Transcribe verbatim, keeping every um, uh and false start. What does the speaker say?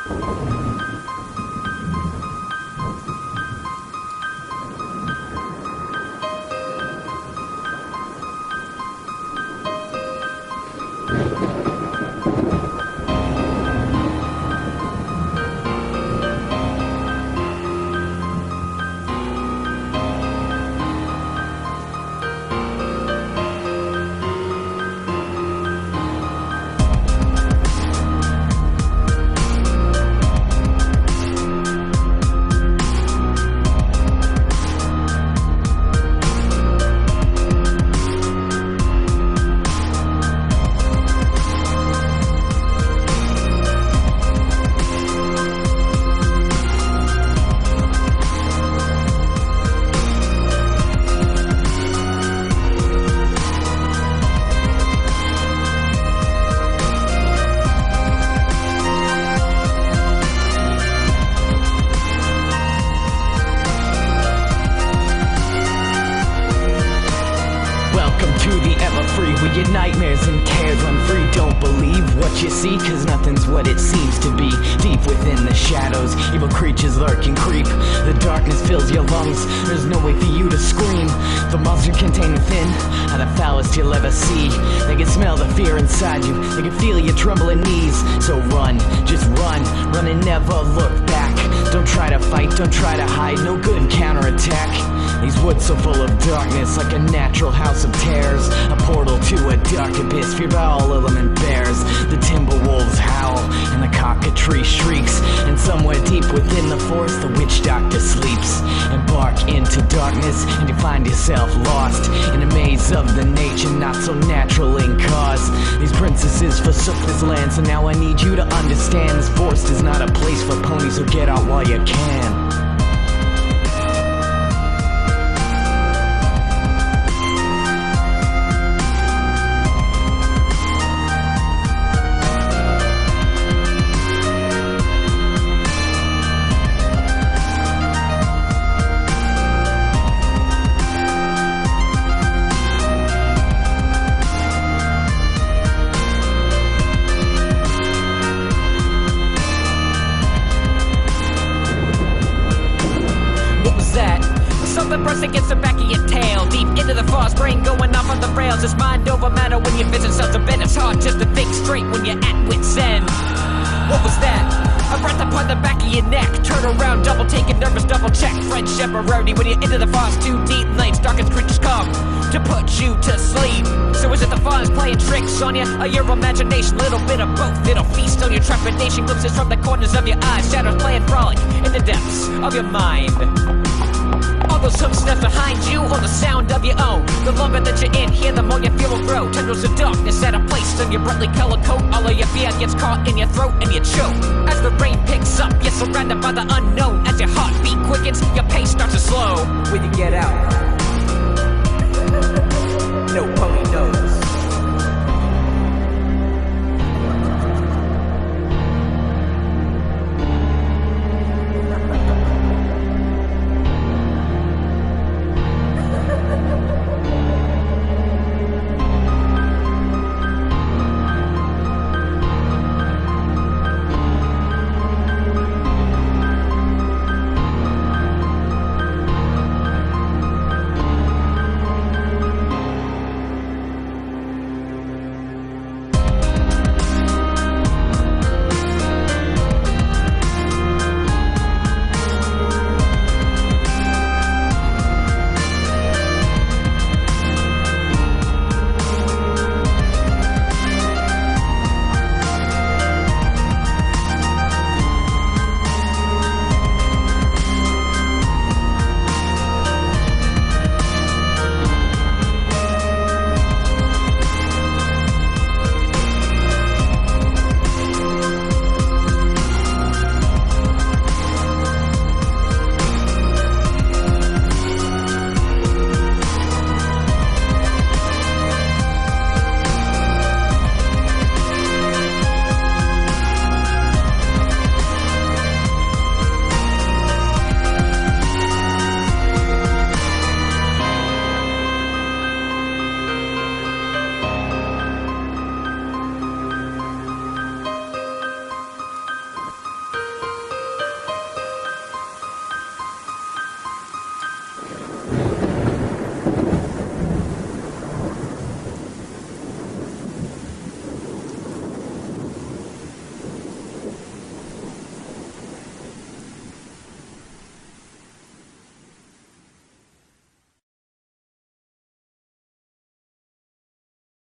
Where your nightmares and cares run free. Don't believe what you see, cause nothing's what it seems to be. Deep within the shadows, evil creatures lurk and creep. The darkness fills your lungs, there's no way for you to scream. The monster contained within are the foulest you'll ever see. They can smell the fear inside you, they can feel your trembling knees. So run, just run, run and never look back. Don't try to fight, don't try to hide, no good counterattack. These woods so full of darkness, like a natural house of terrors. A portal to a dark abyss, feared by all element bears. The timber wolves howl, and the cockatrice shrieks. And somewhere deep within the forest, the witch doctor sleeps. Embark into darkness, and you find yourself lost in a maze of the nature not so natural in cause. These princesses forsook this land, so now I need you to understand. This forest is not a place for ponies, so get out while you can. Something pressed against the back of your tail. Deep into the forest, brain going off on the rails. It's mind over matter when you visit sounds a bit. It's hard just to think straight when you're at wit's end. What was that? A breath upon the back of your neck. Turn around, double take it, nervous, double check. Friendship or rarity when you're into the forest too deep. Night's darkest creatures come to put you to sleep. So is it the forest playing tricks on you, or your imagination? Little bit of both, it'll feast on your trepidation. Glimpses from the corners of your eyes, shadows playing frolic in the depths of your mind. All those footsteps behind you, or the sound of your own. The longer that you're in here, the more your fear will grow. Tendrils of darkness at a place in your brightly colored coat. All of your fear gets caught in your throat and you choke. As the rain picks up, you're surrounded by the unknown. As your heartbeat quickens, your pace starts to slow. When you get out